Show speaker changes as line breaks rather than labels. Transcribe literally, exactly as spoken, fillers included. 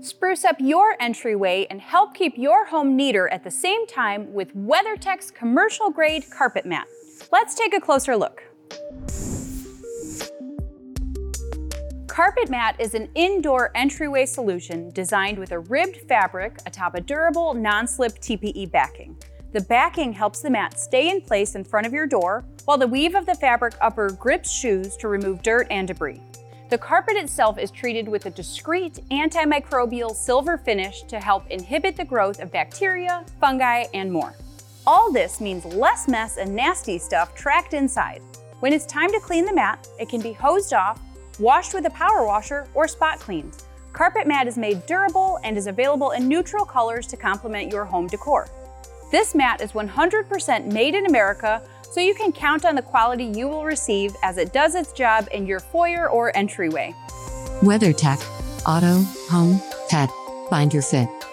Spruce up your entryway and help keep your home neater at the same time with WeatherTech's commercial-grade carpet mat. Let's take a closer look. Carpet Mat is an indoor entryway solution designed with a ribbed fabric atop a durable, non-slip T P E backing. The backing helps the mat stay in place in front of your door, while the weave of the fabric upper grips shoes to remove dirt and debris. The carpet itself is treated with a discreet antimicrobial silver finish to help inhibit the growth of bacteria, fungi, and more. All this means less mess and nasty stuff trapped inside. When it's time to clean the mat, it can be hosed off, washed with a power washer, or spot cleaned. Carpet Mat is made durable and is available in neutral colors to complement your home decor. This mat is one hundred percent made in America, so you can count on the quality you will receive as it does its job in your foyer or entryway.
WeatherTech. Auto, home, pet. Find your fit.